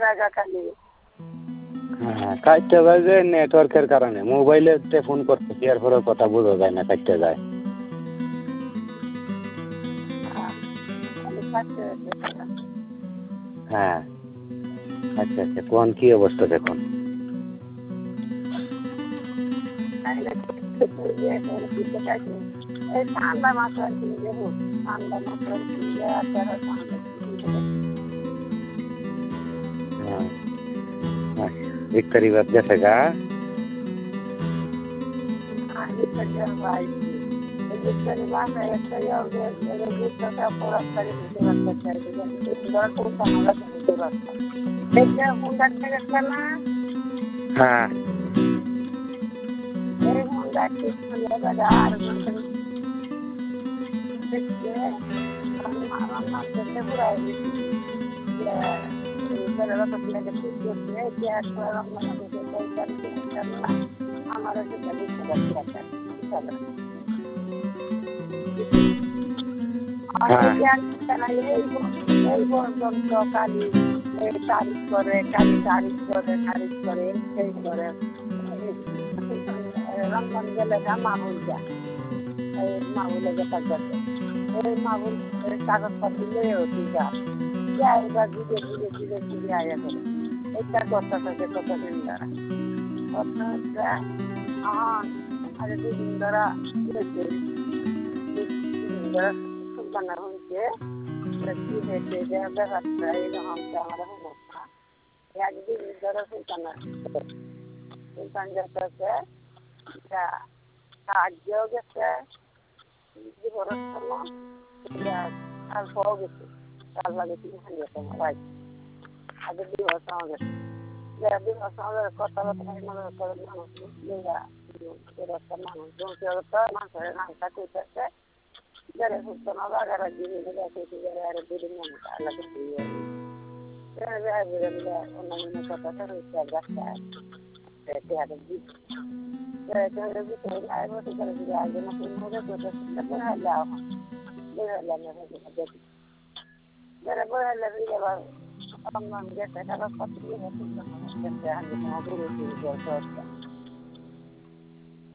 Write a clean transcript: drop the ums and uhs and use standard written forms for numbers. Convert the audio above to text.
জায়গা খালি। হ্যাঁ কাটতে যায় যে নেটওয়ার্কের কারণে, মোবাইলে ফোন করতেছি এরপরে কথা বোঝা যায় না, কাটতে যায়। হ্যাঁ আচ্ছা আচ্ছা, কোন কি অবস্থা দেখুন? এই ঠান্ডা মাছ আর কি দেখুন, ঠান্ডা মাছ আর কি ইফতারি বাদ গেছে গা। হ্যাঁ কালি তারিফ করে, কালি তারিফ করে, তারিফ করে, সেই করে রমজান গেলে মামুল যায়, এই মামুলে যেটা করবে এই মামুল কাগজপত্র নিয়ে ওঠি যায় এবার ধীরে ধীরে ধীরে ধীরে আয়া করে এটা করতে থাকে কতদিন ধরা করতে হচ্ছে। আরে দুদিন ধরা সুলতানা হচ্ছে কি হয়েছে যে ব্যাপারটা এইরকম আমার সমস্যা। একদিন ধরা সুলতানা সুলতান যেতেছে সাহায্যও গেছে আর পাওয়া গেছে তার লাগে 300 টাকা রাইট আগে দিবস পাওয়া গেছে দিবস আমাদের কথাবার্তা মনে করে মানুষ মানুষ মানুষের নামটা কইতেছে যারা সুলতানা বাগারা দিয়ে আর দুদিন আল্লাহ অন্যান্য কথাটা হচ্ছে রাস্তায়